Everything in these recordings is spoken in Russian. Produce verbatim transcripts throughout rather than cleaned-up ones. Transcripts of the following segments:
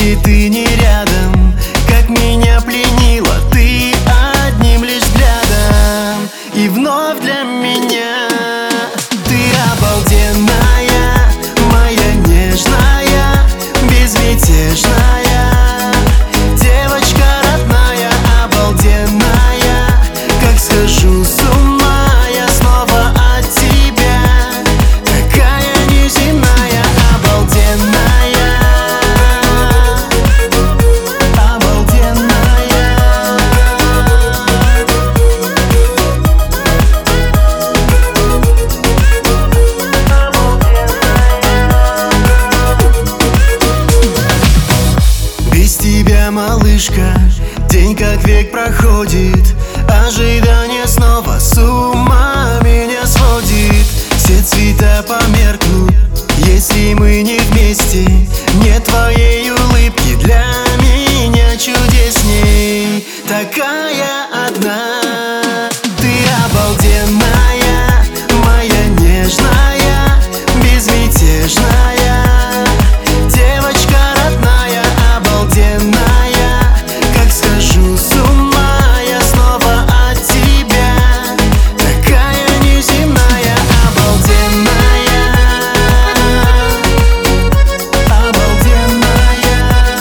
если ты не рядом. Как меня пленила ты одним лишь взглядом. И вновь для меня ты обалденная, моя нежная, безмятежная девочка родная, обалденная. Как схожу с ума я снова от тебя, такая неземная, обалденная, обалденная. Без тебя, малышка, день как век проходит. Ожидание снова с ума меня сводит. Все цвета померкнут, если мы не вместе. Нет твоей улыбки для меня чудесней. Такая одна, ты обалденная, моя нежная, безмятежная девочка родная, обалденная. Как схожу с ума я снова от тебя, такая неземная, обалденная, обалденная,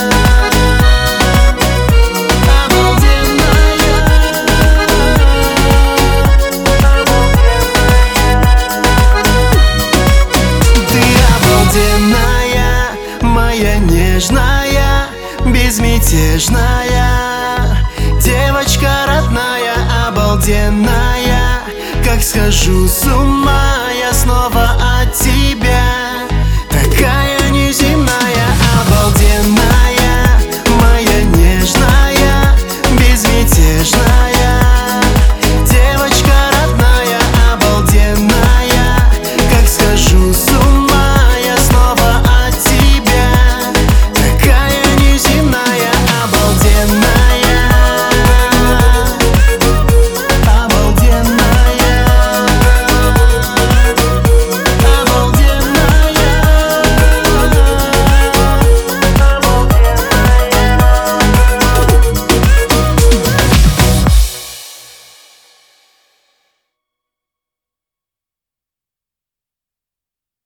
обалденная. Ты обалденная, моя нежная, безмятежная девочка родная, обалденная. Как схожу с ума я снова от тебя.